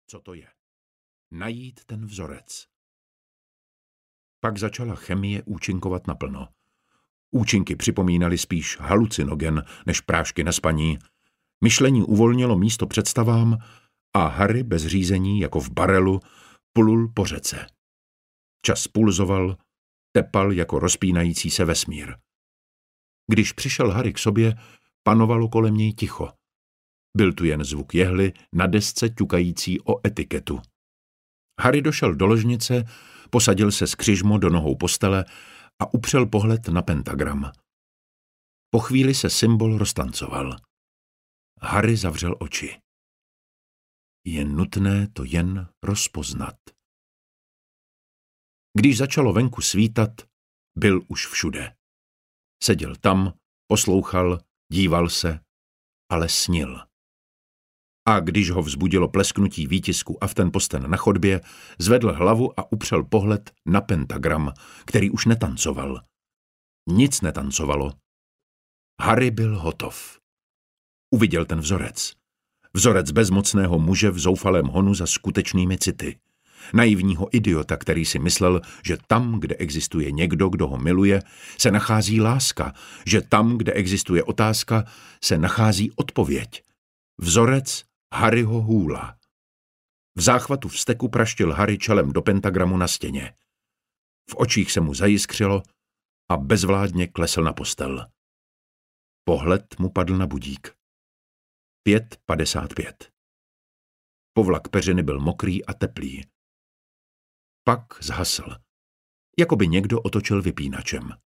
Co to je? Najít ten vzorec. Pak začala chemie účinkovat naplno. Účinky připomínaly spíš halucinogen než prášky na spaní. Myšlení uvolnilo místo představám a Harry bez řízení, jako v barelu, plul po řece. Čas pulzoval, tepal jako rozpínající se vesmír. Když přišel Harry k sobě, panovalo kolem něj ticho. Byl tu jen zvuk jehly na desce ťukající o etiketu. Harry došel do ložnice, posadil se skřižmo do nohou postele a upřel pohled na pentagram. Po chvíli se symbol roztancoval. Harry zavřel oči. Je nutné to jen rozpoznat. Když začalo venku svítat, byl už všude. Seděl tam, poslouchal, díval se, ale snil. A když ho vzbudilo plesknutí výtisku aftenposten na chodbě, zvedl hlavu a upřel pohled na pentagram, který už netancoval. Nic netancovalo. Harry byl hotov. Uviděl ten vzorec. Vzorec bezmocného muže v zoufalém honu za skutečnými city. Naivního idiota, který si myslel, že tam, kde existuje někdo, kdo ho miluje, se nachází láska, že tam, kde existuje otázka, se nachází odpověď. Vzorec Harryho Hoola. V záchvatu vzteku praštil Harry čelem do pentagramu na stěně. V očích se mu zajiskřilo a bezvládně klesl na postel. Pohled mu padl na budík. 5:55. Povlak peřiny byl mokrý a teplý. Pak zhasl. Jako by někdo otočil vypínačem.